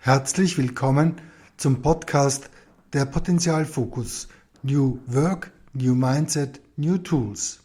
Herzlich willkommen zum Podcast der Potenzialfokus New Work, New Mindset, New Tools.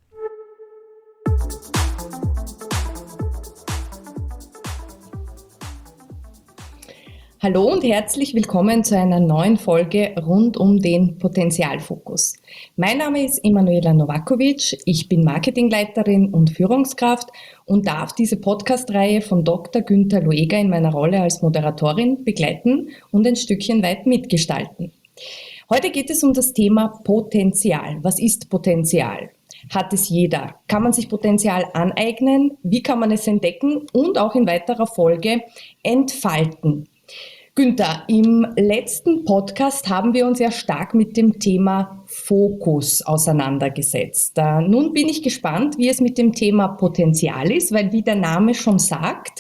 Hallo und herzlich willkommen zu einer neuen Folge rund um den Potenzialfokus. Mein Name ist Emanuela Novakovic, ich bin Marketingleiterin und Führungskraft und darf diese Podcast-Reihe von Dr. Günther Lueger in meiner Rolle als Moderatorin begleiten und ein Stückchen weit mitgestalten. Heute geht es um das Thema Potenzial. Was ist Potenzial? Hat es jeder? Kann man sich Potenzial aneignen? Wie kann man es entdecken und auch in weiterer Folge entfalten? Günther, im letzten Podcast haben wir uns ja stark mit dem Thema Fokus auseinandergesetzt. Nun bin ich gespannt, wie es mit dem Thema Potenzial ist, weil wie der Name schon sagt,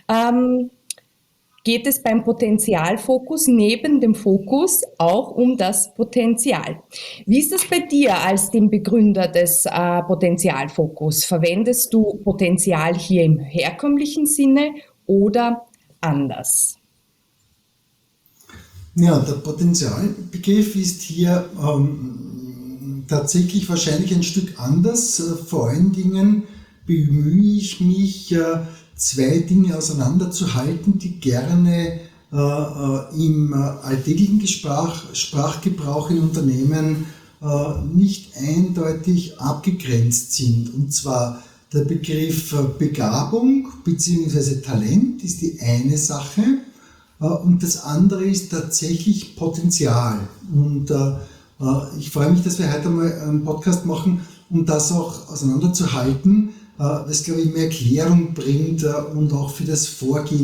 geht es beim Potenzialfokus neben dem Fokus auch um das Potenzial. Wie ist das bei dir als dem Begründer des Potenzialfokus? Verwendest du Potenzial hier im herkömmlichen Sinne oder anders? Ja, der Potenzialbegriff ist hier tatsächlich wahrscheinlich ein Stück anders. Vor allen Dingen bemühe ich mich, zwei Dinge auseinanderzuhalten, die gerne im alltäglichen Sprachgebrauch in Unternehmen nicht eindeutig abgegrenzt sind. Und zwar der Begriff Begabung bzw. Talent ist die eine Sache. Und das andere ist tatsächlich Potenzial. Und ich freue mich, dass wir heute mal einen Podcast machen, um das auch auseinanderzuhalten, was, glaube ich, mehr Klärung bringt und auch für das Vorgehen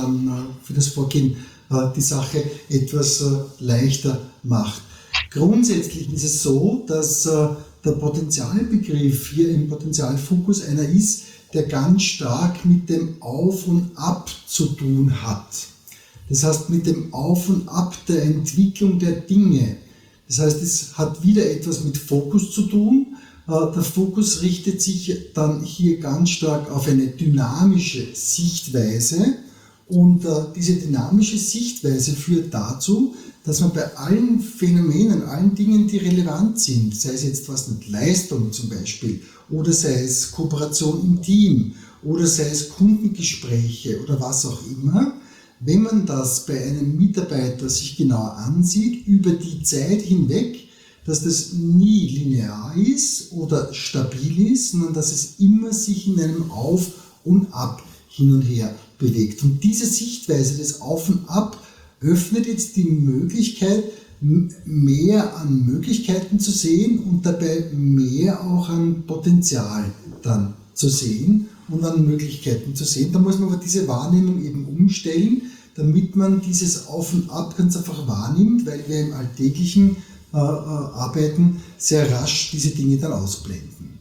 die Sache etwas leichter macht. Grundsätzlich ist es so, dass der Potenzialbegriff hier im Potenzialfokus einer ist, der ganz stark mit dem Auf und Ab zu tun hat. Das heißt, mit dem Auf und Ab der Entwicklung der Dinge. Das heißt, es hat wieder etwas mit Fokus zu tun. Der Fokus richtet sich dann hier ganz stark auf eine dynamische Sichtweise. Und diese dynamische Sichtweise führt dazu, dass man bei allen Phänomenen, allen Dingen, die relevant sind, sei es jetzt was mit Leistung zum Beispiel, oder sei es Kooperation im Team, oder sei es Kundengespräche oder was auch immer, wenn man das bei einem Mitarbeiter sich genauer ansieht, über die Zeit hinweg, dass das nie linear ist oder stabil ist, sondern dass es immer sich in einem Auf und Ab hin und her bewegt. Und diese Sichtweise des Auf und Ab öffnet jetzt die Möglichkeit, mehr an Möglichkeiten zu sehen und dabei mehr auch an Potenzial dann zu sehen und an Möglichkeiten zu sehen. Da muss man aber diese Wahrnehmung eben umstellen, damit man dieses Auf und Ab ganz einfach wahrnimmt, weil wir im alltäglichen Arbeiten sehr rasch diese Dinge dann ausblenden.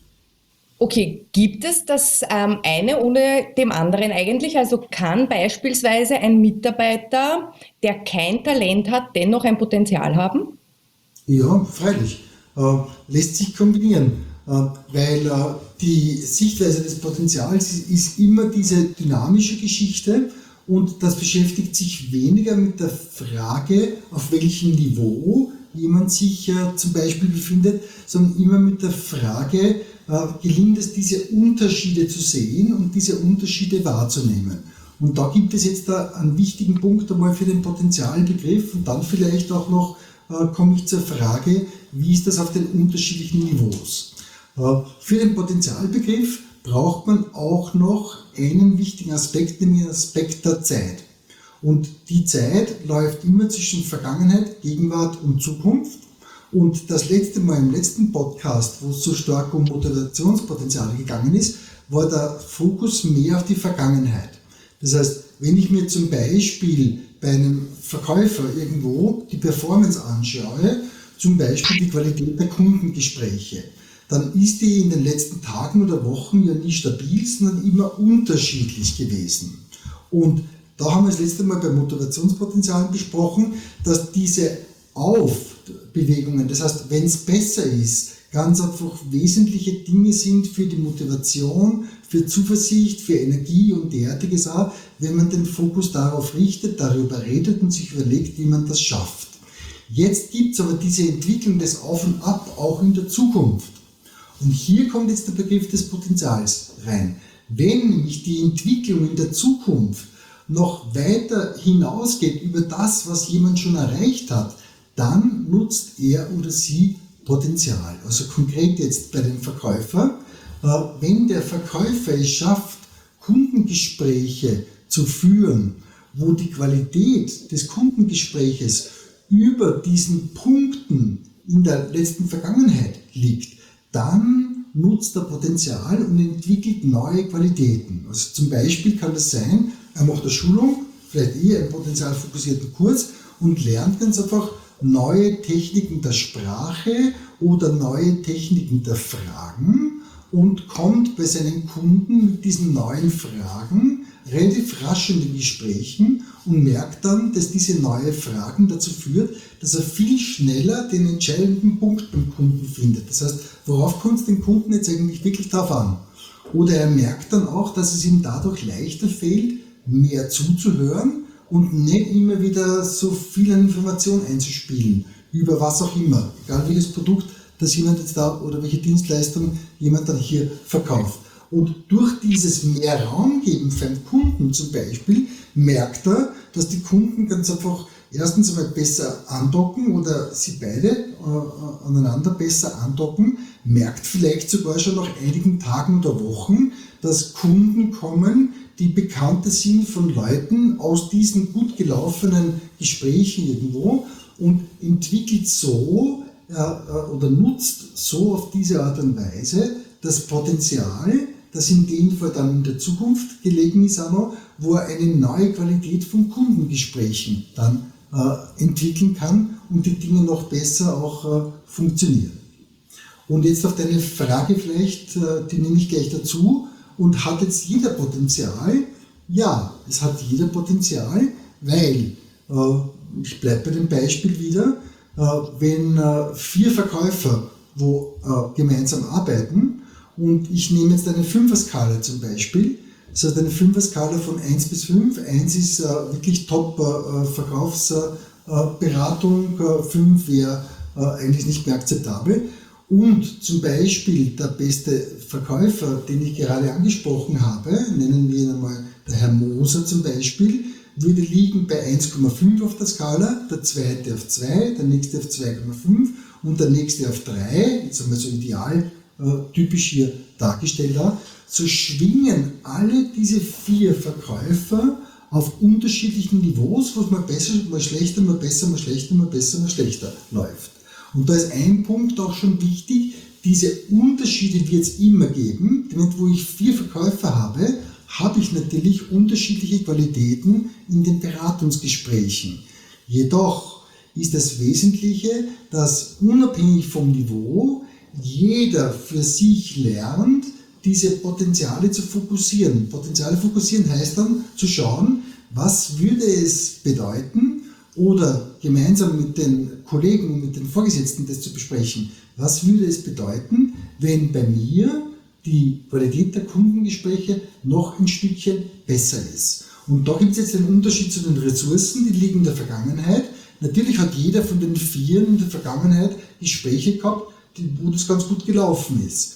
Okay, gibt es das eine ohne dem anderen eigentlich? Also kann beispielsweise ein Mitarbeiter, der kein Talent hat, dennoch ein Potenzial haben? Ja, freilich. Lässt sich kombinieren, weil die Sichtweise des Potenzials ist immer diese dynamische Geschichte und das beschäftigt sich weniger mit der Frage, auf welchem Niveau jemand sich zum Beispiel befindet, sondern immer mit der Frage, gelingt es, diese Unterschiede zu sehen und diese Unterschiede wahrzunehmen. Und da gibt es jetzt einen wichtigen Punkt einmal für den Potenzialbegriff und dann vielleicht auch noch komme ich zur Frage, wie ist das auf den unterschiedlichen Niveaus. Für den Potenzialbegriff braucht man auch noch einen wichtigen Aspekt, nämlich den Aspekt der Zeit. Und die Zeit läuft immer zwischen Vergangenheit, Gegenwart und Zukunft. Und das letzte Mal im letzten Podcast, wo es so stark um Motivationspotenziale gegangen ist, war der Fokus mehr auf die Vergangenheit. Das heißt, wenn ich mir zum Beispiel bei einem Verkäufer irgendwo die Performance anschaue, zum Beispiel die Qualität der Kundengespräche, dann ist die in den letzten Tagen oder Wochen ja nie stabil, sondern immer unterschiedlich gewesen. Und da haben wir das letzte Mal bei Motivationspotenzialen besprochen, dass diese Aufbewegungen, das heißt, wenn es besser ist, ganz einfach wesentliche Dinge sind für die Motivation, für Zuversicht, für Energie und derartiges auch, wenn man den Fokus darauf richtet, darüber redet und sich überlegt, wie man das schafft. Jetzt gibt es aber diese Entwicklung des Auf und Ab auch in der Zukunft. Und hier kommt jetzt der Begriff des Potenzials rein. Wenn nämlich die Entwicklung in der Zukunft noch weiter hinausgeht über das, was jemand schon erreicht hat, dann nutzt er oder sie Potenzial. Also konkret jetzt bei dem Verkäufer, wenn der Verkäufer es schafft, Kundengespräche zu führen, wo die Qualität des Kundengespräches über diesen Punkten in der letzten Vergangenheit liegt, dann nutzt er Potenzial und entwickelt neue Qualitäten. Also zum Beispiel kann das sein, er macht eine Schulung, vielleicht eher einen potenzialfokussierten Kurs und lernt ganz einfach neue Techniken der Sprache oder neue Techniken der Fragen und kommt bei seinen Kunden mit diesen neuen Fragen relativ rasch in den Gesprächen und merkt dann, dass diese neuen Fragen dazu führt, dass er viel schneller den entscheidenden Punkt beim Kunden findet. Das heißt, worauf kommt es den Kunden jetzt eigentlich wirklich drauf an? Oder er merkt dann auch, dass es ihm dadurch leichter fällt, mehr zuzuhören und nicht immer wieder so viel Informationen einzuspielen, über was auch immer, egal welches Produkt, das jemand jetzt da oder welche Dienstleistung jemand dann hier verkauft. Und durch dieses mehr Raum geben für einen Kunden zum Beispiel, merkt er, dass die Kunden ganz einfach erstens einmal besser andocken oder sie beide aneinander besser andocken, merkt vielleicht sogar schon nach einigen Tagen oder Wochen, dass Kunden kommen, die Bekannte sind von Leuten aus diesen gut gelaufenen Gesprächen irgendwo und entwickelt so oder nutzt so auf diese Art und Weise das Potenzial, das in dem Fall dann in der Zukunft gelegen ist, auch noch, wo er eine neue Qualität von Kundengesprächen dann entwickeln kann und die Dinge noch besser auch funktionieren. Und jetzt auf deine Frage vielleicht, die nehme ich gleich dazu, und hat jetzt jeder Potenzial? Ja, es hat jeder Potenzial, weil, ich bleibe bei dem Beispiel wieder, wenn 4 Verkäufer gemeinsam arbeiten und ich nehme jetzt eine 5er-Skala zum Beispiel, das heißt eine 5er-Skala von 1 bis 5, 1 ist wirklich Top-Verkaufsberatung, 5 wäre eigentlich nicht mehr akzeptabel. Und zum Beispiel der beste Verkäufer, den ich gerade angesprochen habe, nennen wir ihn einmal der Herr Moser zum Beispiel, würde liegen bei 1,5 auf der Skala, der zweite auf 2, der nächste auf 2,5 und der nächste auf 3, jetzt haben wir so ideal typisch hier dargestellt, so schwingen alle diese 4 Verkäufer auf unterschiedlichen Niveaus, wo es mal besser, mal schlechter, mal besser, mal schlechter, mal besser, mal schlechter läuft. Und da ist ein Punkt auch schon wichtig, diese Unterschiede wird es immer geben, denn wo ich 4 Verkäufer habe, habe ich natürlich unterschiedliche Qualitäten in den Beratungsgesprächen. Jedoch ist das Wesentliche, dass unabhängig vom Niveau jeder für sich lernt, diese Potenziale zu fokussieren. Potenziale fokussieren heißt dann zu schauen, was würde es bedeuten, oder gemeinsam mit den Kollegen und mit den Vorgesetzten das zu besprechen, was würde es bedeuten, wenn bei mir die Qualität der Kundengespräche noch ein Stückchen besser ist. Und da gibt es jetzt einen Unterschied zu den Ressourcen, die liegen in der Vergangenheit. Natürlich hat jeder von den 4 in der Vergangenheit Gespräche gehabt, wo das ganz gut gelaufen ist.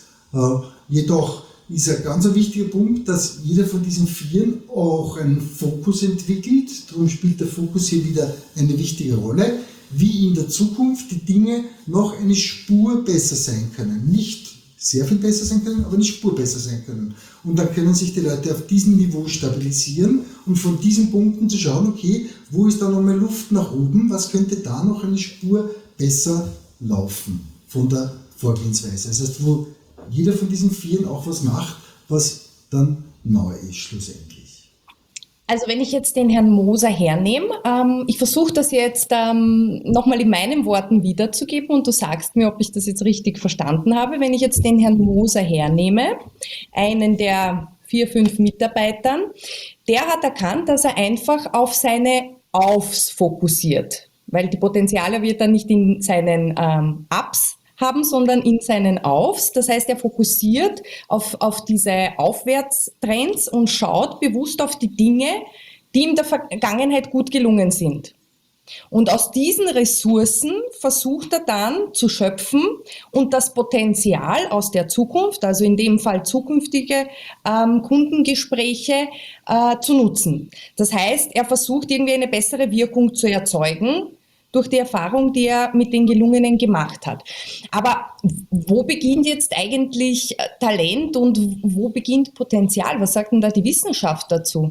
Jedoch ist ein ganz wichtiger Punkt, dass jeder von diesen 4 auch einen Fokus entwickelt. Darum spielt der Fokus hier wieder eine wichtige Rolle, wie in der Zukunft die Dinge noch eine Spur besser sein können. Nicht sehr viel besser sein können, aber eine Spur besser sein können. Und dann können sich die Leute auf diesem Niveau stabilisieren und von diesen Punkten zu schauen, okay, wo ist da nochmal Luft nach oben, was könnte da noch eine Spur besser laufen von der Vorgehensweise. Das heißt, wo jeder von diesen 4 auch was macht, was dann neu ist schlussendlich. Also wenn ich jetzt den Herrn Moser hernehme, ich versuche das jetzt nochmal in meinen Worten wiederzugeben und du sagst mir, ob ich das jetzt richtig verstanden habe. Wenn ich jetzt den Herrn Moser hernehme, einen der 4, 5 Mitarbeitern, der hat erkannt, dass er einfach auf seine Aufs fokussiert, weil die Potenziale wird er nicht in seinen Ups haben, sondern in seinen Aufs. Das heißt, er fokussiert auf diese Aufwärtstrends und schaut bewusst auf die Dinge, die ihm in der Vergangenheit gut gelungen sind. Und aus diesen Ressourcen versucht er dann zu schöpfen und das Potenzial aus der Zukunft, also in dem Fall zukünftige Kundengespräche, zu nutzen. Das heißt, er versucht irgendwie eine bessere Wirkung zu erzeugen durch die Erfahrung, die er mit den Gelungenen gemacht hat. Aber wo beginnt jetzt eigentlich Talent und wo beginnt Potenzial? Was sagt denn da die Wissenschaft dazu?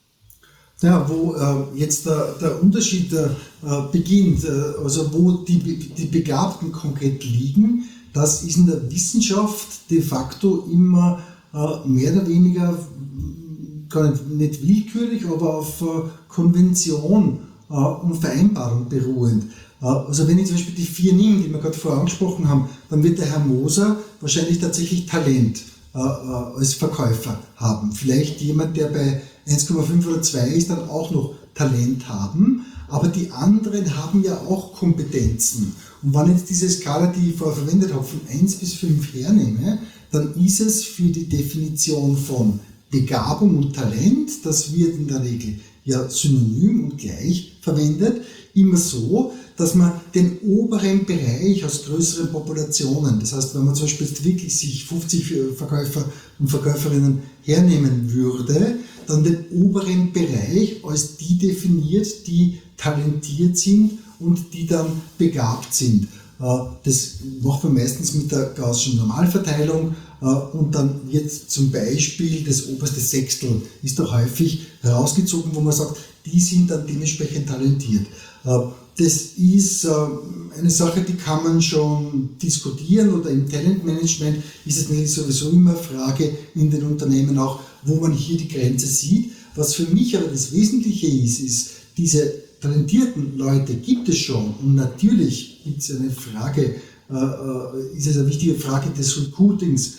Ja, wo jetzt der Unterschied beginnt, also wo die Begabten konkret liegen, das ist in der Wissenschaft de facto immer mehr oder weniger, gar nicht willkürlich, aber auf Konvention und Vereinbarung beruhend. Also wenn ich zum Beispiel die 4 nehme, die wir gerade vorher angesprochen haben, dann wird der Herr Moser wahrscheinlich tatsächlich Talent als Verkäufer haben. Vielleicht jemand, der bei 1,5 oder 2 ist, dann auch noch Talent haben, aber die anderen haben ja auch Kompetenzen. Und wenn ich jetzt diese Skala, die ich vorher verwendet habe, von 1 bis 5 hernehme, dann ist es für die Definition von Begabung und Talent, das wird in der Regel ja synonym und gleich verwendet, immer so, dass man den oberen Bereich aus größeren Populationen, das heißt, wenn man zum Beispiel wirklich sich 50 Verkäufer und Verkäuferinnen hernehmen würde, dann den oberen Bereich als die definiert, die talentiert sind und die dann begabt sind. Das macht man meistens mit der Gaußschen Normalverteilung und dann wird zum Beispiel das oberste Sechstel ist da häufig herausgezogen, wo man sagt, die sind dann dementsprechend talentiert. Das ist eine Sache, die kann man schon diskutieren, oder im Talentmanagement ist es natürlich sowieso immer eine Frage in den Unternehmen auch, wo man hier die Grenze sieht. Was für mich aber das Wesentliche ist, diese talentierten Leute gibt es schon, und natürlich gibt es eine Frage, ist es eine wichtige Frage des Recruitings,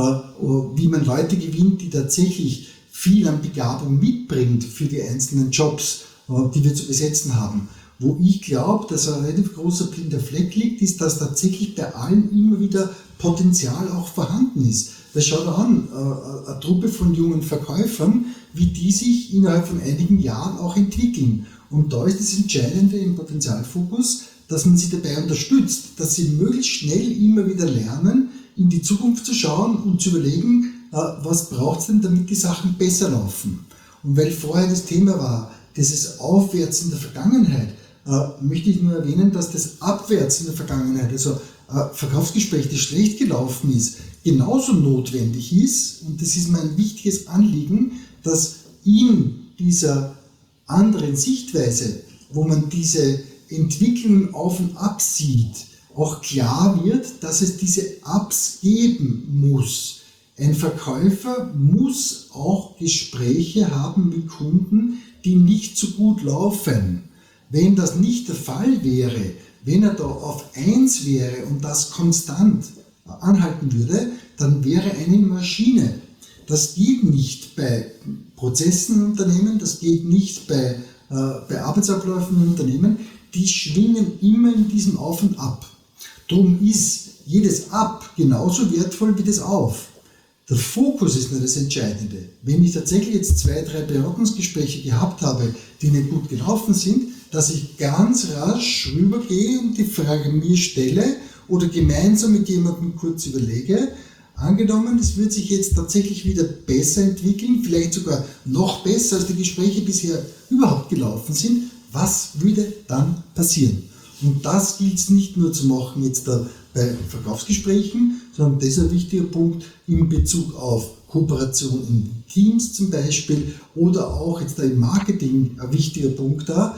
wie man Leute gewinnt, die tatsächlich viel an Begabung mitbringt für die einzelnen Jobs, die wir zu besetzen haben. Wo ich glaube, dass ein relativ großer blinder Fleck liegt, ist, dass tatsächlich bei allen immer wieder Potenzial auch vorhanden ist. Das schaut an, eine Truppe von jungen Verkäufern, wie die sich innerhalb von einigen Jahren auch entwickeln. Und da ist das Entscheidende im Potenzialfokus, dass man sie dabei unterstützt, dass sie möglichst schnell immer wieder lernen, in die Zukunft zu schauen und zu überlegen, was braucht es denn, damit die Sachen besser laufen. Und weil vorher das Thema war, dieses Aufwärts in der Vergangenheit, möchte ich nur erwähnen, dass das Abwärts in der Vergangenheit, also Verkaufsgespräch, das schlecht gelaufen ist, genauso notwendig ist. Und das ist mein wichtiges Anliegen, dass in dieser anderen Sichtweise, wo man diese Entwicklung auf und ab sieht, auch klar wird, dass es diese Ups geben muss. Ein Verkäufer muss auch Gespräche haben mit Kunden, die nicht so gut laufen. Wenn das nicht der Fall wäre, wenn er da auf 1 wäre und das konstant anhalten würde, dann wäre eine Maschine. Das geht nicht bei Prozessen in Unternehmen, das geht nicht bei Arbeitsabläufen in Unternehmen, die schwingen immer in diesem Auf und Ab. Darum ist jedes Ab genauso wertvoll wie das Auf. Der Fokus ist nur das Entscheidende. Wenn ich tatsächlich jetzt 2, 3 Beratungsgespräche gehabt habe, die nicht gut gelaufen sind, dass ich ganz rasch rübergehe und die Frage mir stelle oder gemeinsam mit jemandem kurz überlege, angenommen, es wird sich jetzt tatsächlich wieder besser entwickeln, vielleicht sogar noch besser, als die Gespräche bisher überhaupt gelaufen sind, was würde dann passieren? Und das gilt es nicht nur zu machen jetzt da bei Verkaufsgesprächen, sondern das ist ein wichtiger Punkt in Bezug auf Kooperation in Teams zum Beispiel, oder auch jetzt da im Marketing ein wichtiger Punkt da,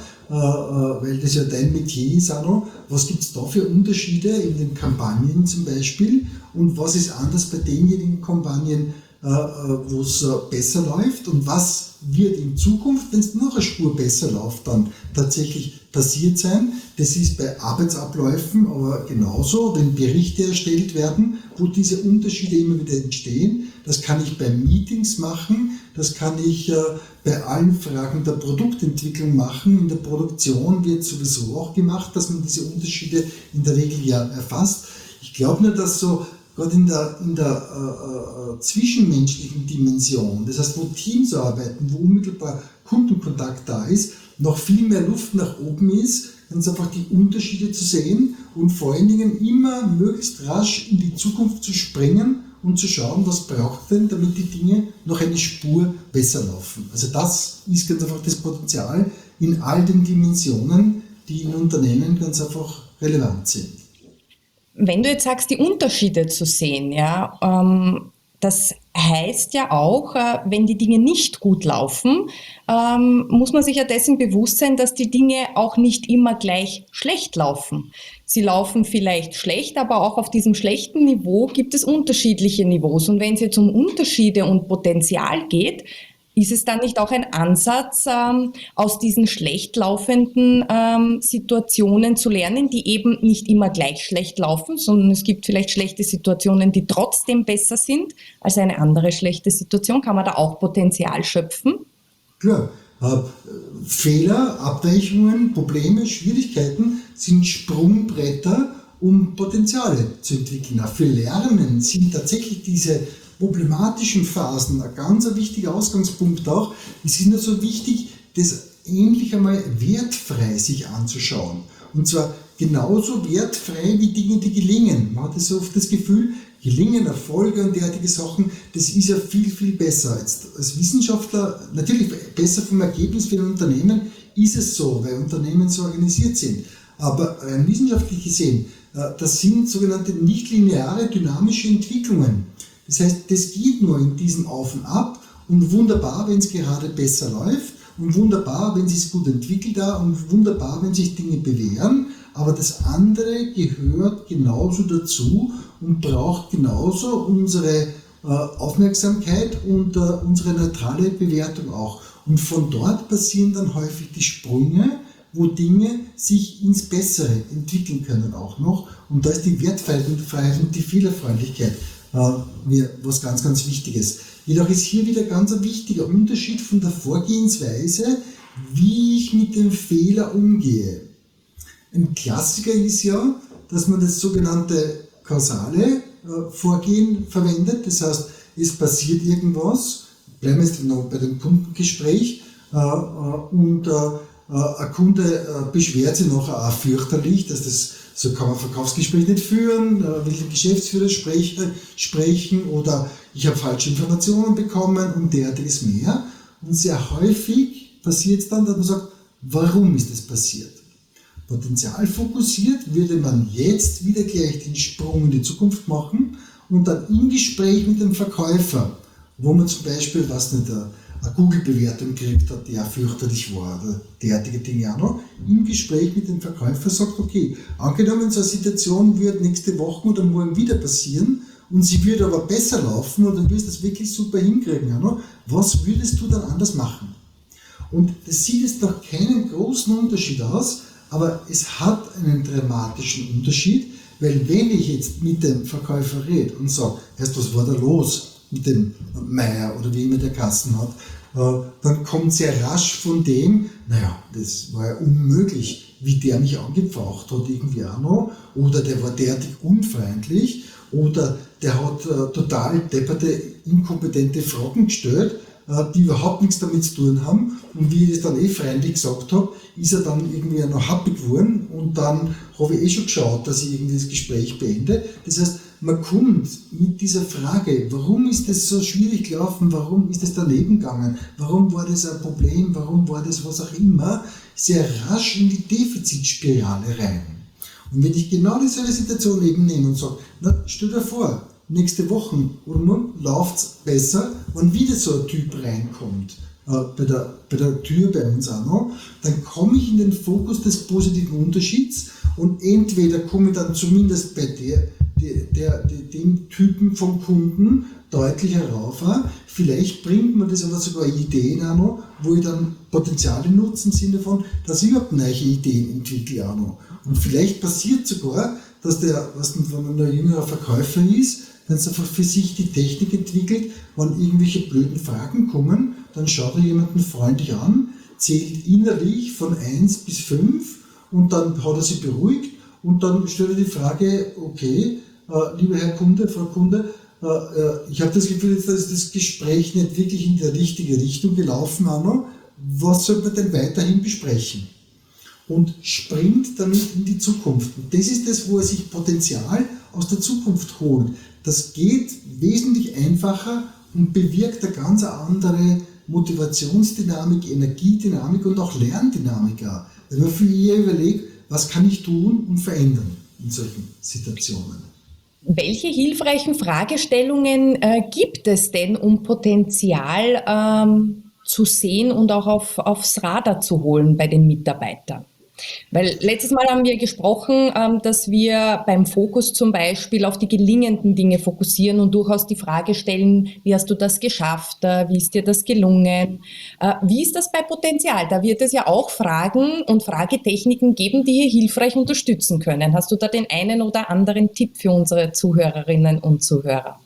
weil das ja dein Metier ist, Arno. Was gibt es da für Unterschiede in den Kampagnen zum Beispiel, und was ist anders bei denjenigen Kampagnen, wo es besser läuft, und was wird in Zukunft, wenn es noch eine Spur besser läuft, dann tatsächlich passiert sein. Das ist bei Arbeitsabläufen aber genauso, wenn Berichte erstellt werden, wo diese Unterschiede immer wieder entstehen. Das kann ich bei Meetings machen, das kann ich bei allen Fragen der Produktentwicklung machen. In der Produktion wird sowieso auch gemacht, dass man diese Unterschiede in der Regel ja erfasst. Ich glaube nur, dass so gerade in der zwischenmenschlichen Dimension, das heißt, wo Teams arbeiten, wo unmittelbar Kundenkontakt da ist, noch viel mehr Luft nach oben ist, ganz einfach die Unterschiede zu sehen und vor allen Dingen immer möglichst rasch in die Zukunft zu springen und zu schauen, was braucht denn, damit die Dinge noch eine Spur besser laufen. Also das ist ganz einfach das Potenzial in all den Dimensionen, die in Unternehmen ganz einfach relevant sind. Wenn du jetzt sagst, die Unterschiede zu sehen, ja, das heißt ja auch, wenn die Dinge nicht gut laufen, muss man sich ja dessen bewusst sein, dass die Dinge auch nicht immer gleich schlecht laufen. Sie laufen vielleicht schlecht, aber auch auf diesem schlechten Niveau gibt es unterschiedliche Niveaus. Und wenn es jetzt um Unterschiede und Potenzial geht, ist es dann nicht auch ein Ansatz, aus diesen schlecht laufenden Situationen zu lernen, die eben nicht immer gleich schlecht laufen, sondern es gibt vielleicht schlechte Situationen, die trotzdem besser sind als eine andere schlechte Situation? Kann man da auch Potenzial schöpfen? Klar, Fehler, Abweichungen, Probleme, Schwierigkeiten sind Sprungbretter, um Potenziale zu entwickeln. Auch für Lernen sind tatsächlich diese problematischen Phasen ein ganz wichtiger Ausgangspunkt auch. Es ist nur so wichtig, das endlich einmal wertfrei sich anzuschauen. Und zwar genauso wertfrei wie Dinge, die gelingen. Man hat so oft das Gefühl, Gelingen, Erfolge und derartige Sachen, das ist ja viel, viel besser. Jetzt als Wissenschaftler, natürlich besser vom Ergebnis für ein Unternehmen ist es so, weil Unternehmen so organisiert sind. Aber rein wissenschaftlich gesehen, das sind sogenannte nichtlineare dynamische Entwicklungen. Das heißt, das geht nur in diesem Auf und Ab und wunderbar, wenn es gerade besser läuft und wunderbar, wenn es sich gut entwickelt da und wunderbar, wenn sich Dinge bewähren, aber das andere gehört genauso dazu und braucht genauso unsere Aufmerksamkeit und unsere neutrale Bewertung auch. Und von dort passieren dann häufig die Sprünge, wo Dinge sich ins Bessere entwickeln können auch noch. Und da ist die Wertfreiheit und die Fehlerfreundlichkeit mir was ganz, ganz Wichtiges. Jedoch ist hier wieder ganz ein wichtiger Unterschied von der Vorgehensweise, wie ich mit dem Fehler umgehe. Ein Klassiker ist ja, dass man das sogenannte kausale Vorgehen verwendet. Das heißt, es passiert irgendwas, bleiben wir jetzt noch bei dem Kundengespräch, und ein Kunde beschwert sich nachher auch fürchterlich, dass das so kann man Verkaufsgespräch nicht führen, will den Geschäftsführer sprechen oder ich habe falsche Informationen bekommen und derartiges mehr. Und sehr häufig passiert es dann, dass man sagt, warum ist das passiert? Potenzialfokussiert würde man jetzt wieder gleich den Sprung in die Zukunft machen und dann im Gespräch mit dem Verkäufer, wo man zum Beispiel, eine Google-Bewertung gekriegt hat, die auch fürchterlich war, oder derartige Dinge auch noch, im Gespräch mit dem Verkäufer sagt, okay, angenommen, so eine Situation wird nächste Woche oder morgen wieder passieren und sie würde aber besser laufen und dann wirst du das wirklich super hinkriegen, auch noch, was würdest du dann anders machen? Und das sieht jetzt noch keinen großen Unterschied aus, aber es hat einen dramatischen Unterschied, weil wenn ich jetzt mit dem Verkäufer rede und sage, erst was war da los mit dem Meier oder wie immer der Kassen hat, dann kommt sehr rasch von dem, naja, das war ja unmöglich, wie der mich angepfaucht hat irgendwie auch noch, oder der war derartig unfreundlich, oder der hat total depperte, inkompetente Fragen gestellt, die überhaupt nichts damit zu tun haben. Und wie ich das dann freundlich gesagt habe, ist er dann irgendwie noch happy geworden und dann habe ich schon geschaut, dass ich irgendwie das Gespräch beende. Das heißt, man kommt mit dieser Frage, warum ist das so schwierig gelaufen, warum ist das daneben gegangen, warum war das ein Problem, warum war das was auch immer, sehr rasch in die Defizitspirale rein. Und wenn ich genau dieselbe Situation eben nehme und sage, na, stell dir vor, nächste Woche oder morgen läuft es besser, wenn wieder so ein Typ reinkommt, bei der Tür bei uns auch noch, dann komme ich in den Fokus des positiven Unterschieds und entweder komme ich dann zumindest bei dem Typen vom Kunden deutlicher rauf. Vielleicht bringt man das aber sogar Ideen auch noch, wo ich dann Potenziale nutze im Sinne von, dass ich überhaupt neue Ideen entwickle auch noch. Und vielleicht passiert sogar, dass wenn man ein jüngerer Verkäufer ist, ganz einfach für sich die Technik entwickelt, wenn irgendwelche blöden Fragen kommen, dann schaut er jemanden freundlich an, zählt innerlich von 1 bis 5 und dann hat er sich beruhigt und dann stellt er die Frage, okay, lieber Herr Kunde, Frau Kunde, ich habe das Gefühl, jetzt ist das Gespräch nicht wirklich in die richtige Richtung gelaufen, Anno. Was soll man denn weiterhin besprechen? Und springt damit in die Zukunft. Und das ist das, wo er sich Potenzial aus der Zukunft holt. Das geht wesentlich einfacher und bewirkt eine ganz andere Motivationsdynamik, Energiedynamik und auch Lerndynamik. Wenn man für ihr überlegt, was kann ich tun und verändern in solchen Situationen. Welche hilfreichen Fragestellungen gibt es denn, um Potenzial zu sehen und auch aufs Radar zu holen bei den Mitarbeitern? Weil letztes Mal haben wir gesprochen, dass wir beim Fokus zum Beispiel auf die gelingenden Dinge fokussieren und durchaus die Frage stellen, wie hast du das geschafft, wie ist dir das gelungen, wie ist das bei Potenzial? Da wird es ja auch Fragen und Fragetechniken geben, die hier hilfreich unterstützen können. Hast du da den einen oder anderen Tipp für unsere Zuhörerinnen und Zuhörer?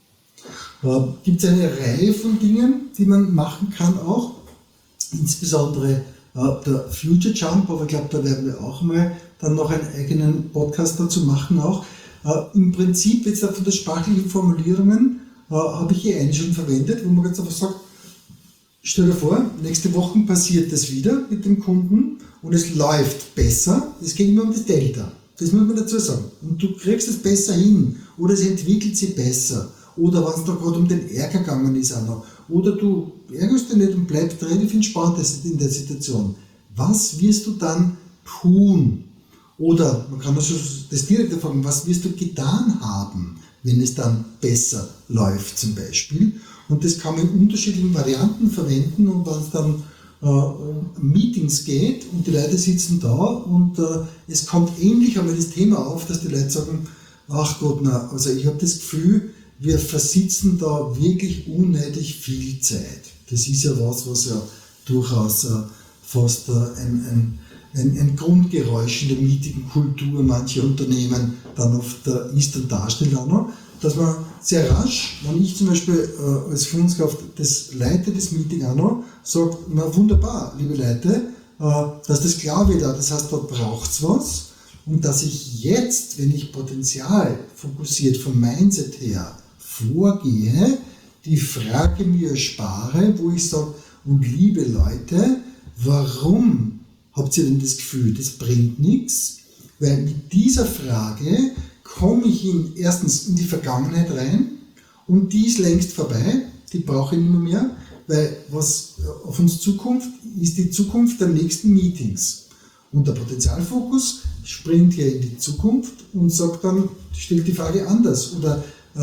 Gibt es eine Reihe von Dingen, die man machen kann auch, insbesondere der Future Jump, aber ich glaube, da werden wir auch mal dann noch einen eigenen Podcast dazu machen auch. Im Prinzip jetzt von den sprachlichen Formulierungen habe ich hier eine schon verwendet, wo man jetzt einfach sagt, stell dir vor, nächste Woche passiert das wieder mit dem Kunden und es läuft besser. Es geht immer um das Delta. Das muss man dazu sagen. Und du kriegst es besser hin oder es entwickelt sich besser. Oder wenn es da gerade um den Ärger gegangen ist auch noch. Oder du ärgerst dich nicht und bleibst relativ entspannt in der Situation. Was wirst du dann tun? Oder man kann das direkt fragen, was wirst du getan haben, wenn es dann besser läuft zum Beispiel? Und das kann man in unterschiedlichen Varianten verwenden und wenn es dann Meetings geht und die Leute sitzen da und es kommt ähnlich einmal das Thema auf, dass die Leute sagen, ach Gott, na, also ich habe das Gefühl, wir versitzen da wirklich unnötig viel Zeit. Das ist ja was ja durchaus fast ein Grundgeräusch in der Meetingkultur mancher Unternehmen dann oft ist und darstellt auch noch, dass man sehr rasch, wenn ich zum Beispiel als Führungskraft das leite, das Meeting auch noch, sagt, na wunderbar, liebe Leute, dass das klar wird, das heißt, da braucht es was und dass ich jetzt, wenn ich Potenzial fokussiert vom Mindset her vorgehe, die Frage mir spare, wo ich sage, und liebe Leute, warum habt ihr denn das Gefühl, das bringt nichts? Weil mit dieser Frage komme ich erstens in die Vergangenheit rein und die ist längst vorbei, die brauche ich nicht mehr, weil was auf uns zukommt, ist die Zukunft der nächsten Meetings. Und der Potenzialfokus springt hier in die Zukunft und sagt dann, stellt die Frage anders oder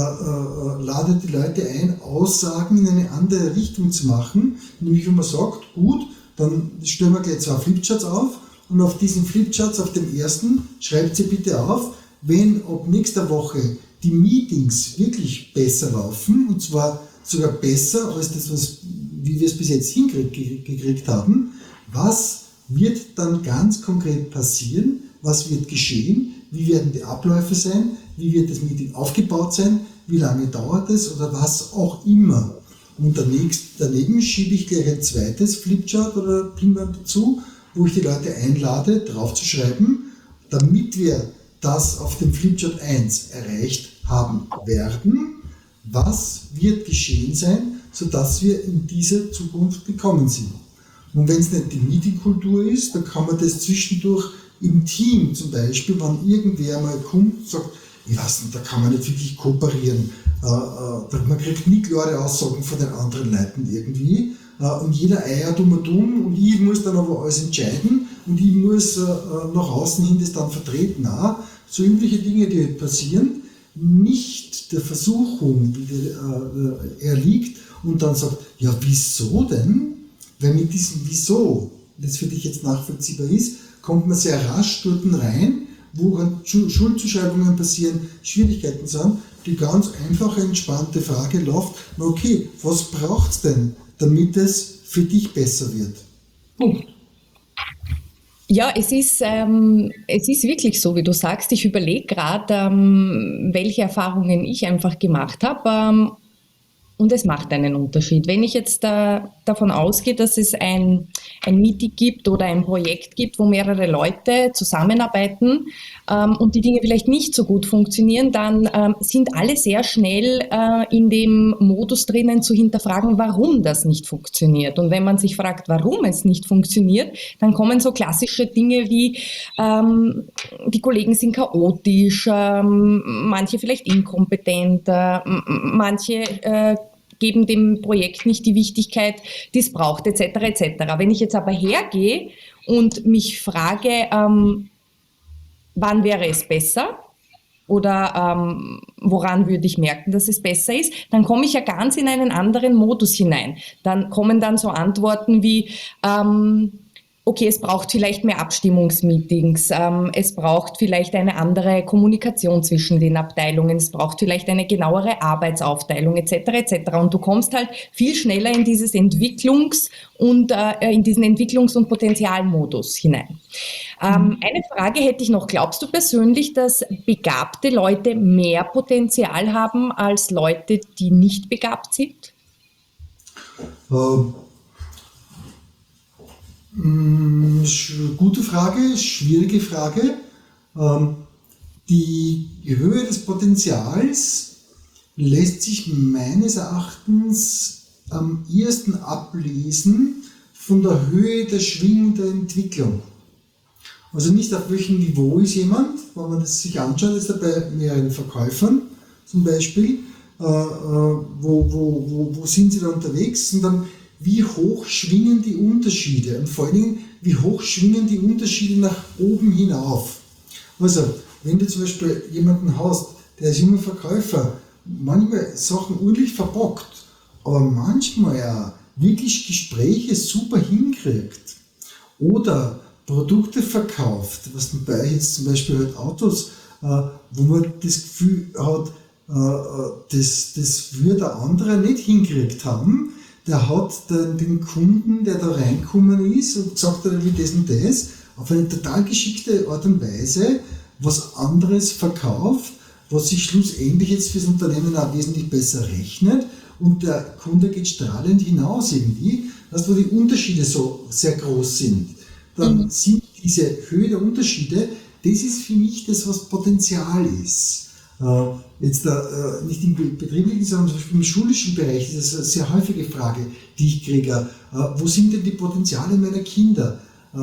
ladet die Leute ein, Aussagen in eine andere Richtung zu machen, nämlich wenn man sagt, gut, dann stellen wir gleich 2 Flipcharts auf und auf diesen Flipcharts, auf dem ersten, schreibt sie bitte auf, wenn ab nächster Woche die Meetings wirklich besser laufen, und zwar sogar besser als das, wie wir es bis jetzt hingekriegt haben, was wird dann ganz konkret passieren, was wird geschehen, wie werden die Abläufe sein, wie wird das Meeting aufgebaut sein, wie lange dauert es oder was auch immer. Und daneben schiebe ich gleich ein zweites Flipchart oder Pinwand dazu, wo ich die Leute einlade, draufzuschreiben, damit wir das auf dem Flipchart 1 erreicht haben werden, was wird geschehen sein, sodass wir in diese Zukunft gekommen sind. Und wenn es nicht die Meetingkultur ist, dann kann man das zwischendurch im Team zum Beispiel, wenn irgendwer mal kommt und sagt, ich weiß nicht, da kann man nicht wirklich kooperieren, man kriegt nie klare Aussagen von den anderen Leuten irgendwie und jeder eiert dumm und ich muss dann aber alles entscheiden und ich muss nach außen hin das dann vertreten. Auch so übliche Dinge, die passieren, nicht der Versuchung, die erliegt und dann sagt, ja wieso denn? Weil mit diesem Wieso, das für dich jetzt nachvollziehbar ist, kommt man sehr rasch dort rein, wo Schuldzuschreibungen passieren, Schwierigkeiten sind. Die ganz einfache, entspannte Frage läuft, na okay, was braucht es denn, damit es für dich besser wird? Punkt. Ja, es ist wirklich so, wie du sagst. Ich überlege gerade, welche Erfahrungen ich einfach gemacht habe. und es macht einen Unterschied. Wenn ich jetzt davon ausgehe, dass es ein Meeting gibt oder ein Projekt gibt, wo mehrere Leute zusammenarbeiten und die Dinge vielleicht nicht so gut funktionieren, dann sind alle sehr schnell in dem Modus drinnen zu hinterfragen, warum das nicht funktioniert. Und wenn man sich fragt, warum es nicht funktioniert, dann kommen so klassische Dinge wie die Kollegen sind chaotisch, manche vielleicht inkompetent, manche geben dem Projekt nicht die Wichtigkeit, die es braucht, etc. etc. Wenn ich jetzt aber hergehe und mich frage, wann wäre es besser oder woran würde ich merken, dass es besser ist, dann komme ich ja ganz in einen anderen Modus hinein. Dann kommen dann so Antworten wie, okay, es braucht vielleicht mehr Abstimmungsmeetings, es braucht vielleicht eine andere Kommunikation zwischen den Abteilungen, es braucht vielleicht eine genauere Arbeitsaufteilung etc. etc. Und du kommst halt viel schneller in dieses in diesen Entwicklungs- und Potenzialmodus hinein. Eine Frage hätte ich noch. Glaubst du persönlich, dass begabte Leute mehr Potenzial haben als Leute, die nicht begabt sind? Ähm, Gute Frage, schwierige Frage. Ähm, Die Höhe des Potenzials lässt sich meines Erachtens am ehesten ablesen von der Höhe der Schwingung der Entwicklung. Also nicht auf welchem Niveau ist jemand, wenn man das sich anschaut, ist er bei mehreren Verkäufern zum Beispiel, wo sind sie da unterwegs, sondern wie hoch schwingen die Unterschiede und vor allen Dingen, wie hoch schwingen die Unterschiede nach oben hinauf. Also, wenn du zum Beispiel jemanden hast, der als junger Verkäufer manchmal Sachen ordentlich verbockt, aber manchmal ja wirklich Gespräche super hinkriegt oder Produkte verkauft, was bei euch jetzt zum Beispiel halt Autos, wo man das Gefühl hat, das würde der andere nicht hinkriegt haben, der hat den Kunden, der da reingekommen ist und gesagt hat, wie das und das, auf eine total geschickte Art und Weise was anderes verkauft, was sich schlussendlich jetzt fürs Unternehmen auch wesentlich besser rechnet und der Kunde geht strahlend hinaus irgendwie, wo die Unterschiede so sehr groß sind. Dann sind diese Höhe der Unterschiede, das ist für mich das, was Potenzial ist. Jetzt nicht im betrieblichen, sondern zum Beispiel im schulischen Bereich, das ist eine sehr häufige Frage, die ich kriege. Wo sind denn die Potenziale meiner Kinder?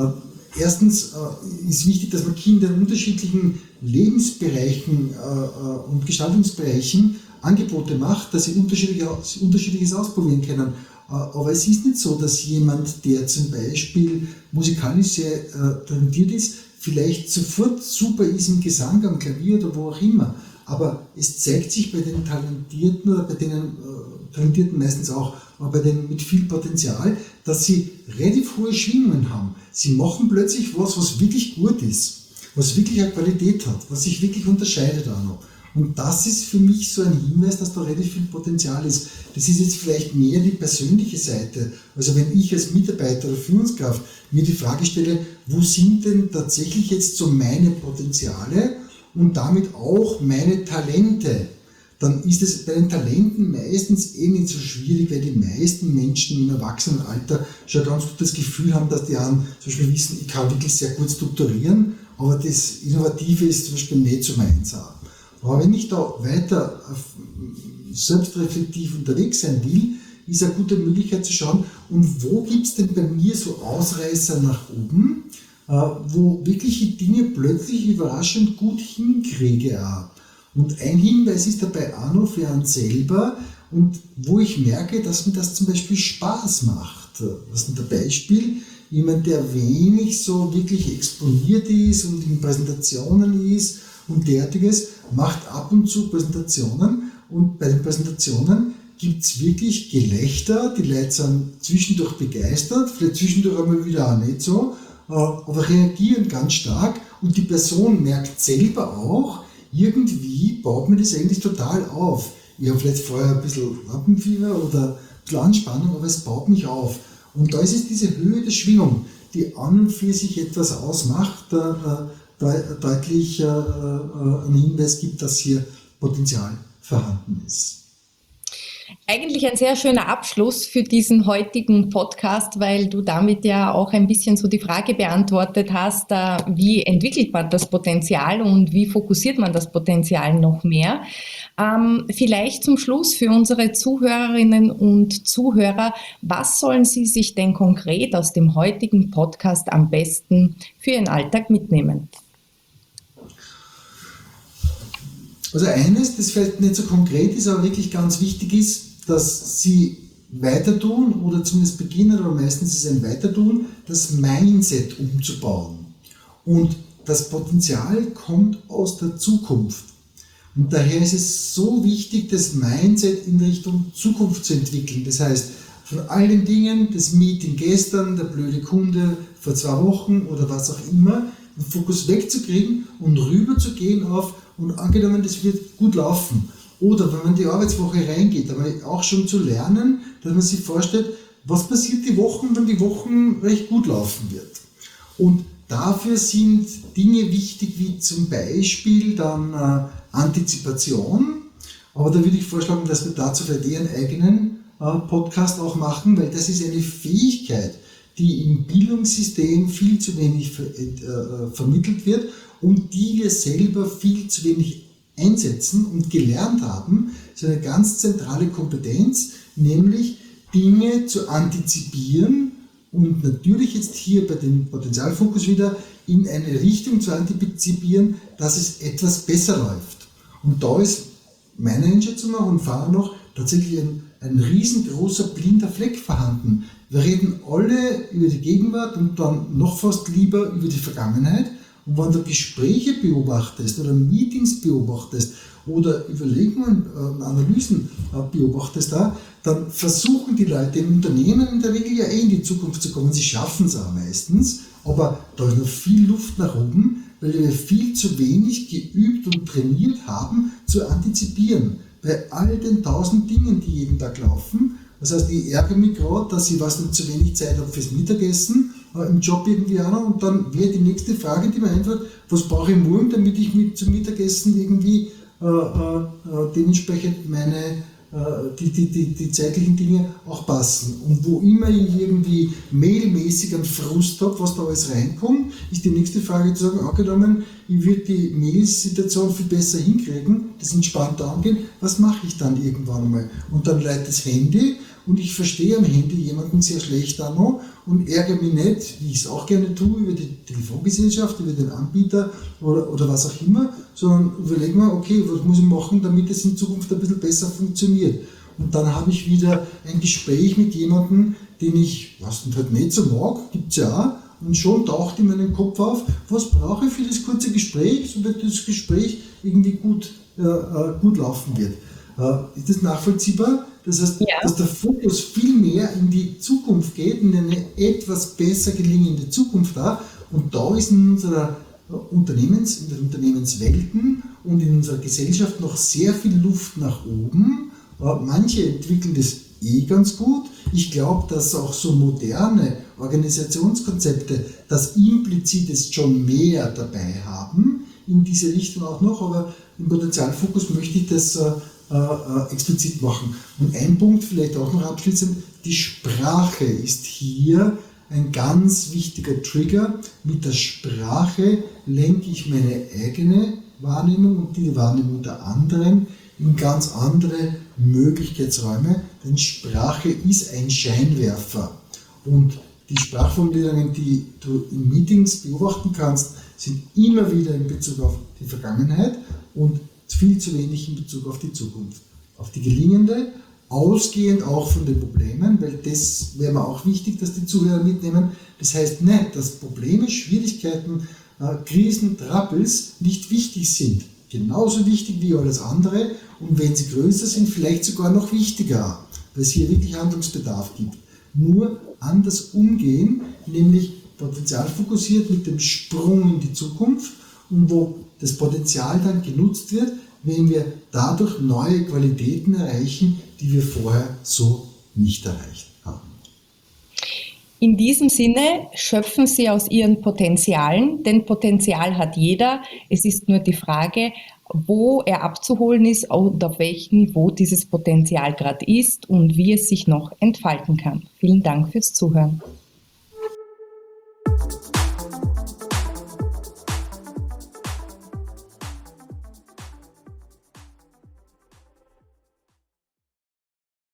Erstens ist wichtig, dass man Kinder in unterschiedlichen Lebensbereichen und Gestaltungsbereichen Angebote macht, dass sie Unterschiedliches ausprobieren können. Aber es ist nicht so, dass jemand, der zum Beispiel musikalisch sehr talentiert ist, vielleicht sofort super ist im Gesang, am Klavier oder wo auch immer. Aber es zeigt sich bei den Talentierten oder bei denen Talentierten meistens auch, aber bei denen mit viel Potenzial, dass sie relativ hohe Schwingungen haben. Sie machen plötzlich was wirklich gut ist, was wirklich eine Qualität hat, was sich wirklich unterscheidet auch noch. Und das ist für mich so ein Hinweis, dass da relativ viel Potenzial ist. Das ist jetzt vielleicht mehr die persönliche Seite. Also wenn ich als Mitarbeiter oder Führungskraft mir die Frage stelle, wo sind denn tatsächlich jetzt so meine Potenziale und damit auch meine Talente, dann ist es bei den Talenten meistens nicht so schwierig, weil die meisten Menschen im Erwachsenenalter schon ganz gut das Gefühl haben, dass die zum Beispiel wissen, ich kann wirklich sehr gut strukturieren, aber das Innovative ist zum Beispiel nicht so meins. Aber wenn ich da weiter selbstreflektiv unterwegs sein will, ist eine gute Möglichkeit zu schauen, und wo gibt es denn bei mir so Ausreißer nach oben, wo wirkliche Dinge plötzlich überraschend gut hinkriege. Und ein Hinweis ist dabei auch noch für einen selber, und wo ich merke, dass mir das zum Beispiel Spaß macht. Was ist ein Beispiel? Jemand, der wenig so wirklich exponiert ist und in Präsentationen ist und derartiges, macht ab und zu Präsentationen, und bei den Präsentationen gibt es wirklich Gelächter, die Leute sind zwischendurch begeistert, vielleicht zwischendurch einmal wieder auch nicht so, aber reagieren ganz stark, und die Person merkt selber auch, irgendwie baut mir das eigentlich total auf. Ich habe vielleicht vorher ein bisschen Lampenfieber oder ein bisschen Anspannung, aber es baut mich auf. Und da ist es diese Höhe der Schwingung, die an und für sich etwas ausmacht, deutlich einen Hinweis gibt, dass hier Potenzial vorhanden ist. Eigentlich ein sehr schöner Abschluss für diesen heutigen Podcast, weil du damit ja auch ein bisschen so die Frage beantwortet hast, wie entwickelt man das Potenzial und wie fokussiert man das Potenzial noch mehr. Vielleicht zum Schluss für unsere Zuhörerinnen und Zuhörer, was sollen sie sich denn konkret aus dem heutigen Podcast am besten für ihren Alltag mitnehmen? Also eines, das vielleicht nicht so konkret ist, aber wirklich ganz wichtig ist, dass Sie weiter tun oder zumindest beginnen, oder meistens ist es ein Weitertun, das Mindset umzubauen. Und das Potenzial kommt aus der Zukunft. Und daher ist es so wichtig, das Mindset in Richtung Zukunft zu entwickeln. Das heißt, von all den Dingen, das Meeting gestern, der blöde Kunde vor 2 Wochen oder was auch immer, den Fokus wegzukriegen und rüberzugehen auf, und angenommen, das wird gut laufen. Oder wenn man in die Arbeitswoche reingeht, aber auch schon zu lernen, dass man sich vorstellt, was passiert die Wochen, wenn die Wochen recht gut laufen wird. Und dafür sind Dinge wichtig, wie zum Beispiel dann Antizipation. Aber da würde ich vorschlagen, dass wir dazu vielleicht einen eigenen Podcast auch machen, weil das ist eine Fähigkeit, die im Bildungssystem viel zu wenig vermittelt wird und die wir selber viel zu wenig einsetzen und gelernt haben. Das ist eine ganz zentrale Kompetenz, nämlich Dinge zu antizipieren und natürlich jetzt hier bei dem Potenzialfokus wieder in eine Richtung zu antizipieren, dass es etwas besser läuft. Und da ist meiner Einschätzung nach und Fahrer noch tatsächlich ein riesengroßer blinder Fleck vorhanden. Wir reden alle über die Gegenwart und dann noch fast lieber über die Vergangenheit. Und wenn du Gespräche beobachtest oder Meetings beobachtest oder Überlegungen und Analysen beobachtest, dann versuchen die Leute im Unternehmen in der Regel ja in die Zukunft zu kommen. Sie schaffen es auch meistens, aber da ist noch viel Luft nach oben, weil wir viel zu wenig geübt und trainiert haben, zu antizipieren. Bei all den 1000 Dingen, die jeden Tag laufen. Das heißt, ich ärgere mich gerade, dass ich nicht zu wenig Zeit habe fürs Mittagessen, im Job irgendwie auch noch, und dann wäre die nächste Frage, die mir einfällt, was brauche ich morgen, damit ich zum Mittagessen irgendwie dementsprechend die zeitlichen Dinge auch passen. Und wo immer ich irgendwie mailmäßig einen Frust habe, was da alles reinkommt, ist die nächste Frage zu sagen, angenommen, ich würde die Mail-Situation viel besser hinkriegen, das entspannter angehen, was mache ich dann irgendwann einmal? Und dann leitet das Handy und ich verstehe am Handy jemanden sehr schlecht auch noch und ärgere mich nicht, wie ich es auch gerne tue, über die Telefongesellschaft, über den Anbieter oder was auch immer, sondern überlege mir, okay, was muss ich machen, damit es in Zukunft ein bisschen besser funktioniert. Und dann habe ich wieder ein Gespräch mit jemandem, den ich halt nicht so mag, gibt es ja auch, und schon taucht in meinem Kopf auf, was brauche ich für das kurze Gespräch, so dass das Gespräch irgendwie gut laufen wird. Ist das nachvollziehbar? Das heißt, Ja. dass der Fokus viel mehr in die Zukunft geht, in eine etwas besser gelingende Zukunft da. Und da ist in unserer in den Unternehmenswelten und in unserer Gesellschaft noch sehr viel Luft nach oben. Manche entwickeln das ganz gut. Ich glaube, dass auch so moderne Organisationskonzepte das implizit jetzt schon mehr dabei haben, in diese Richtung auch noch, aber im Potenzialfokus möchte ich das explizit machen. Und ein Punkt vielleicht auch noch abschließend, die Sprache ist hier ein ganz wichtiger Trigger. Mit der Sprache lenke ich meine eigene Wahrnehmung und die Wahrnehmung der anderen in ganz andere Möglichkeitsräume, denn Sprache ist ein Scheinwerfer. Und die Sprachformulierungen, die du in Meetings beobachten kannst, sind immer wieder in Bezug auf die Vergangenheit und viel zu wenig in Bezug auf die Zukunft. Auf die gelingende, ausgehend auch von den Problemen, weil das wäre mir auch wichtig, dass die Zuhörer mitnehmen. Das heißt nicht, dass Probleme, Schwierigkeiten, Krisen, Troubles nicht wichtig sind. Genauso wichtig wie alles andere und wenn sie größer sind, vielleicht sogar noch wichtiger, weil es hier wirklich Handlungsbedarf gibt. Nur anders umgehen, nämlich potenzialfokussiert mit dem Sprung in die Zukunft und wo das Potenzial dann genutzt wird, wenn wir dadurch neue Qualitäten erreichen, die wir vorher so nicht erreicht haben. In diesem Sinne schöpfen Sie aus Ihren Potenzialen, denn Potenzial hat jeder. Es ist nur die Frage, wo er abzuholen ist und auf welchem Niveau dieses Potenzial gerade ist und wie es sich noch entfalten kann. Vielen Dank fürs Zuhören.